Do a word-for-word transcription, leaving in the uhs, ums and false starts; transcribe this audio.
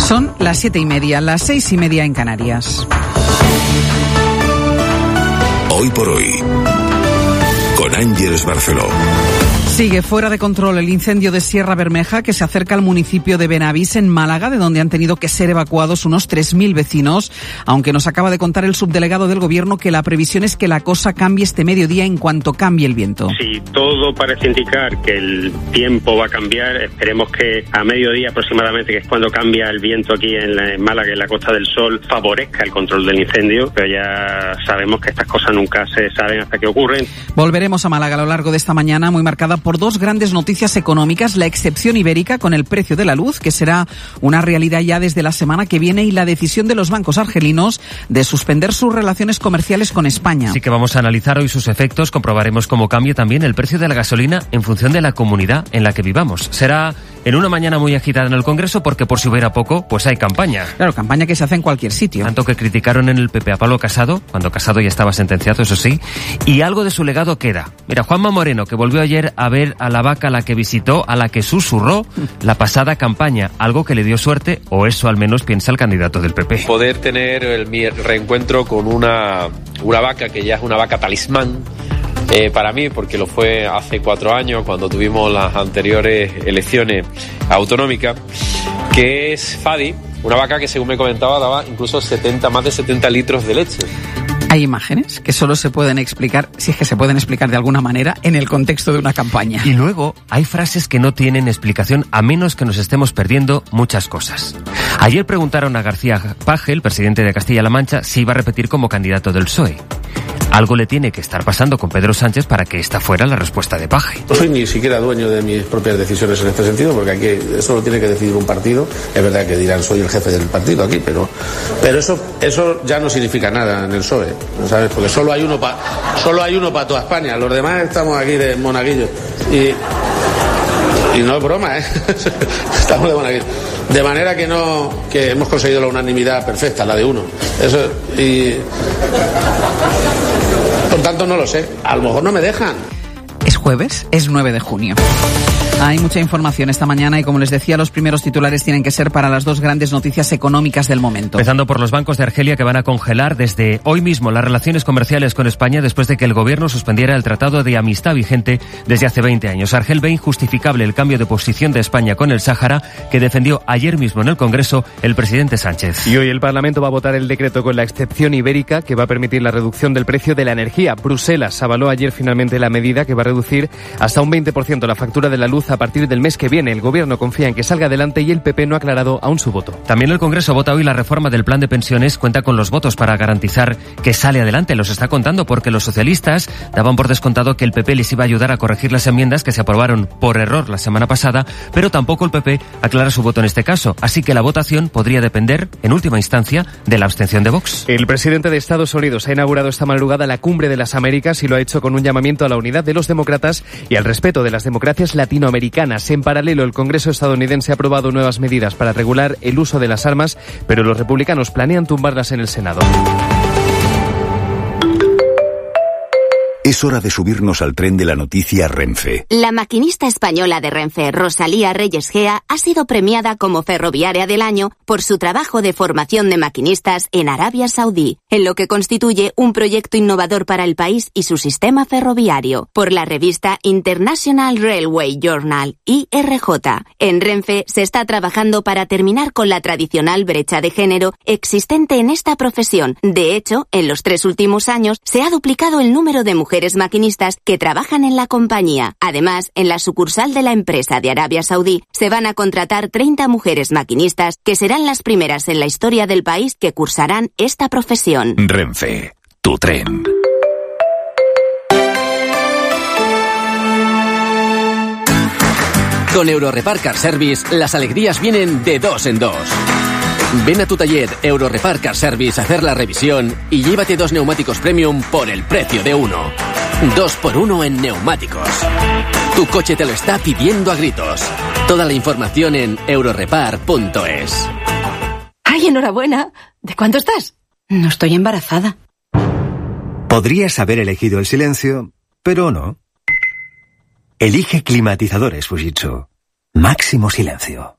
Son las siete y media, las seis y media en Canarias. Hoy por hoy, con Ángeles Barceló. Sigue fuera de control el incendio de Sierra Bermeja, que se acerca al municipio de Benavís, en Málaga, de donde han tenido que ser evacuados unos tres mil vecinos, aunque nos acaba de contar el subdelegado del Gobierno que la previsión es que la cosa cambie este mediodía en cuanto cambie el viento. Si todo parece indicar que el tiempo va a cambiar, esperemos que a mediodía aproximadamente, que es cuando cambia el viento aquí en, la, en Málaga, en la Costa del Sol, favorezca el control del incendio, pero ya sabemos que estas cosas nunca se saben hasta que ocurren. Volveremos a Málaga a lo largo de esta mañana, muy marcada por dos grandes noticias económicas: la excepción ibérica con el precio de la luz, que será una realidad ya desde la semana que viene, y la decisión de los bancos argelinos de suspender sus relaciones comerciales con España. Así que vamos a analizar hoy sus efectos, comprobaremos cómo cambia también el precio de la gasolina en función de la comunidad en la que vivamos. Será en una mañana muy agitada en el Congreso porque, por si hubiera poco, pues hay campaña. Claro, campaña que se hace en cualquier sitio. Tanto que criticaron en el P P a Pablo Casado, cuando Casado ya estaba sentenciado, eso sí, y algo de su legado queda. Mira, Juanma Moreno, que volvió ayer a ver a la vaca a la que visitó, a la que susurró la pasada campaña, algo que le dio suerte, o eso al menos piensa el candidato del P P. Poder tener el, mi reencuentro con una, una vaca que ya es una vaca talismán, Eh, para mí, porque lo fue hace cuatro años cuando tuvimos las anteriores elecciones autonómicas, que es Fadi, una vaca que, según me comentaba, daba incluso setenta, más de setenta litros de leche. Hay imágenes que solo se pueden explicar, si es que se pueden explicar de alguna manera, en el contexto de una campaña. Y luego hay frases que no tienen explicación, a menos que nos estemos perdiendo muchas cosas. Ayer preguntaron a García Paje, el presidente de Castilla-La Mancha, si iba a repetir como candidato del P S O E. Algo le tiene que estar pasando con Pedro Sánchez para que esta fuera la respuesta de Paje. No soy ni siquiera dueño de mis propias decisiones en este sentido, porque aquí eso lo tiene que decidir un partido. Es verdad que dirán, soy el jefe del partido aquí, pero pero eso eso ya no significa nada en el P S O E, ¿sabes? Porque solo hay uno para solo hay uno para toda España. Los demás estamos aquí de monaguillos. Y y no es broma, ¿eh? Estamos de monaguillos. De manera que no que hemos conseguido la unanimidad perfecta, la de uno. Eso y por tanto no lo sé, a lo mejor no me dejan. Es jueves, es nueve de junio. Hay mucha información esta mañana y, como les decía, los primeros titulares tienen que ser para las dos grandes noticias económicas del momento. Empezando por los bancos de Argelia, que van a congelar desde hoy mismo las relaciones comerciales con España después de que el gobierno suspendiera el tratado de amistad vigente desde hace veinte años. Argel ve injustificable el cambio de posición de España con el Sáhara, que defendió ayer mismo en el Congreso el presidente Sánchez. Y hoy el Parlamento va a votar el decreto con la excepción ibérica que va a permitir la reducción del precio de la energía. Bruselas avaló ayer finalmente la medida que va a reducir hasta un veinte por ciento la factura de la luz a partir del mes que viene. El Gobierno confía en que salga adelante y el P P no ha aclarado aún su voto. También el Congreso vota hoy la reforma del plan de pensiones. Cuenta con los votos para garantizar que sale adelante. Los está contando porque los socialistas daban por descontado que el P P les iba a ayudar a corregir las enmiendas que se aprobaron por error la semana pasada, pero tampoco el P P aclara su voto en este caso. Así que la votación podría depender, en última instancia, de la abstención de Vox. El presidente de Estados Unidos ha inaugurado esta madrugada la Cumbre de las Américas y lo ha hecho con un llamamiento a la unidad de los demócratas y al respeto de las democracias latinoamericanas. En paralelo, el Congreso estadounidense ha aprobado nuevas medidas para regular el uso de las armas, pero los republicanos planean tumbarlas en el Senado. Es hora de subirnos al tren de la noticia Renfe. La maquinista española de Renfe, Rosalía Reyes Gea, ha sido premiada como Ferroviaria del Año por su trabajo de formación de maquinistas en Arabia Saudí, en lo que constituye un proyecto innovador para el país y su sistema ferroviario, por la revista International Railway Journal, I R J. En Renfe se está trabajando para terminar con la tradicional brecha de género existente en esta profesión. De hecho, en los tres últimos años se ha duplicado el número de mujeres maquinistas que trabajan en la compañía. Además, en la sucursal de la empresa de Arabia Saudí se van a contratar treinta mujeres maquinistas que serán las primeras en la historia del país que cursarán esta profesión. Renfe, tu tren. Con Eurorepar Car Service, las alegrías vienen de dos en dos. Ven a tu taller Eurorepar Car Service a hacer la revisión y llévate dos neumáticos premium por el precio de uno. Dos por uno en neumáticos. Tu coche te lo está pidiendo a gritos. Toda la información en eurorepar punto es. ¡Ay, enhorabuena! ¿De cuánto estás? No estoy embarazada. Podrías haber elegido el silencio, pero no. Elige climatizadores Fujitsu. Máximo silencio.